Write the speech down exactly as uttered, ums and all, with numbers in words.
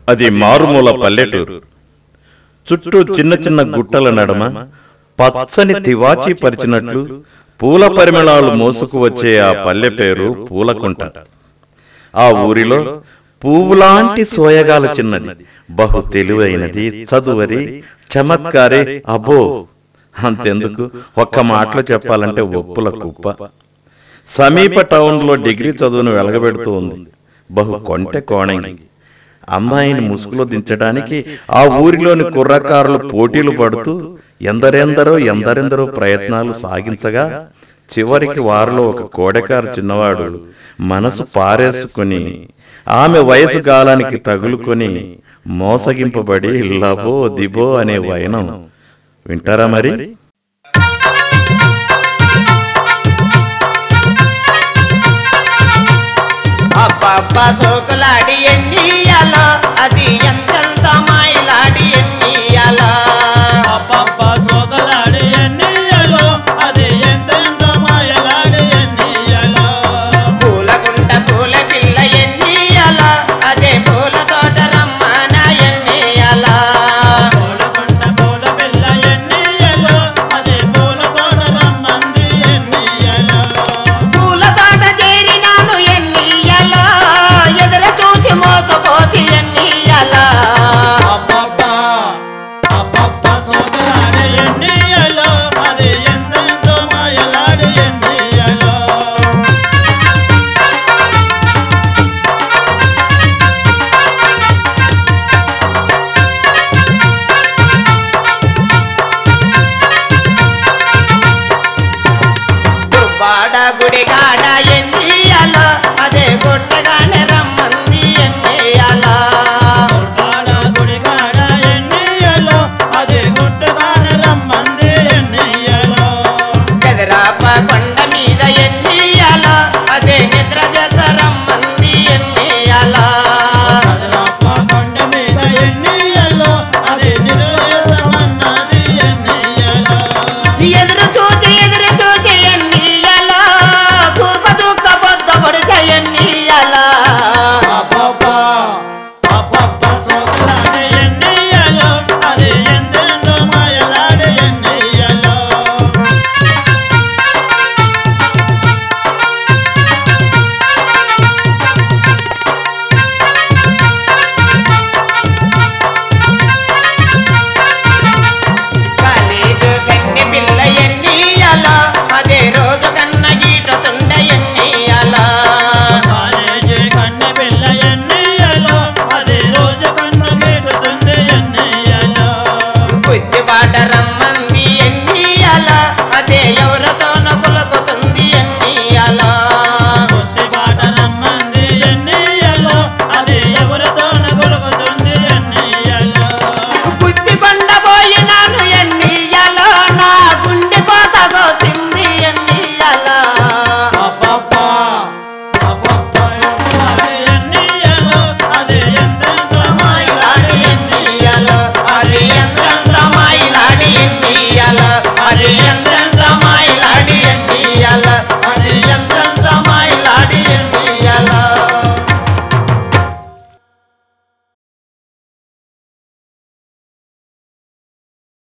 అది మారుమూల పల్లెటూరు. చుట్టూ చిన్న చిన్న గుట్టల నడమ పచ్చని తివాచీ పరిచినట్లు పూల పరిమళాలు మోసుకు వచ్చే ఆ పల్లె పేరు పూలకుంట. ఆ ఊరిలో పువ్వులాంటి సోయగాల చిన్నది, బహు తెలివైనది, చదువరి, చమత్కారి, అబ్బో అంతెందుకు, ఒక్క మాటలో చెప్పాలంటే ఒప్పుల కుప్ప. సమీప టౌన్లో డిగ్రీ చదువును వెలగబెడుతూ ఉంది. బహు కొంటె కోణంగి. అమ్మాయిని ముసుగులో దించడానికి ఆ ఊరిలోని కుర్రకారులు పోటీలు పడుతూ ఎందరెందరో ఎందరెందరో ప్రయత్నాలు సాగించగా చివరికి వారిలో ఒక కోడెకారు చిన్నవాడు మనసు పారేసుకుని ఆమె వయసు గాలానికి తగులుకొని మోసగింపబడి లబో దిబో అనే వైనం. వింటారా మరి? అబ్బబ్బా సోకులాడి ఎన్నియాలో